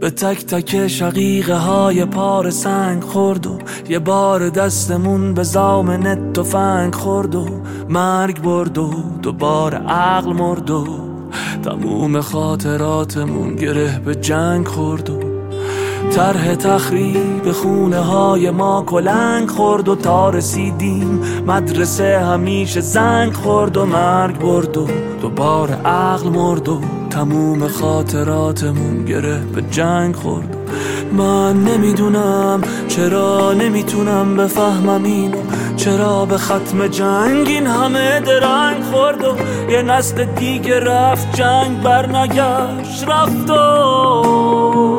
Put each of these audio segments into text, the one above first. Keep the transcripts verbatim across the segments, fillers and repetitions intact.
به تک تک شقیقه های پار سنگ خورد و یه بار دستمون به زامن تفنگ خورد و مرگ برد و دوباره عقل مرد و تموم خاطراتمون گره به جنگ خورد و طرح تخریب خونه های ما کلنگ خورد و تا رسیدیم مدرسه همیشه زنگ خورد و مرگ برد و دوباره عقل مرد و تموم خاطراتمون گره به جنگ خورد. من نمیدونم چرا نمیتونم بفهمم اینو، چرا به ختم جنگ این همه درنگ خورد و یه نسل دیگه رفت جنگ برنگشت، رفت و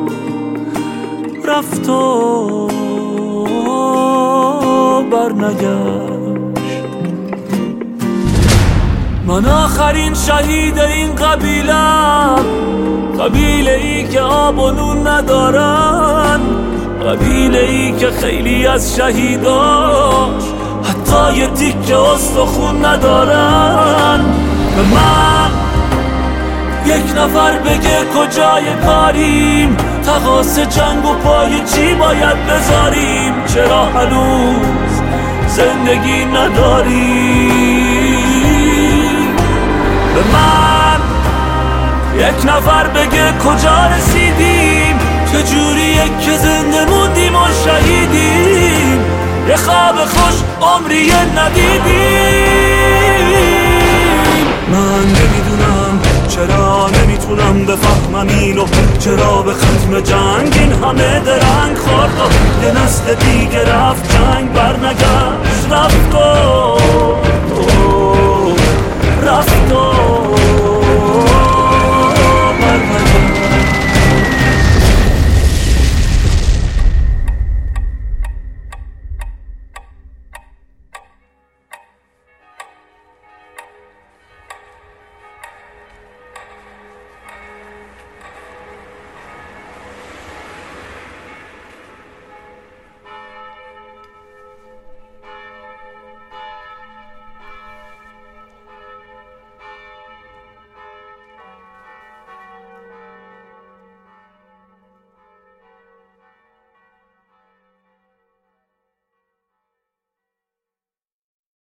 رفت و برنگشت. من آخرین شهید این قبیلم، قبیله ای که آب و نون ندارن، قبیله ای که خیلی از شهیداش حتی یه تیکه استخون ندارن. به من یک نفر بگه کجای کاریم، تقاص جنگ و پای چی باید بذاریم، چرا هنوز زندگی نداریم. به من یک نفر بگه کجا رسیدیم، چجوریه که زنده موندیم و شهیدیم، یه خواب خوش عمری ندیدیم. من نمیدونم چرا نمیتونم بفهمم اینو، چرا به ختم جنگ این همه درنگ خورد و یه نسل دیگه رفت جنگ برنگشت، رفت و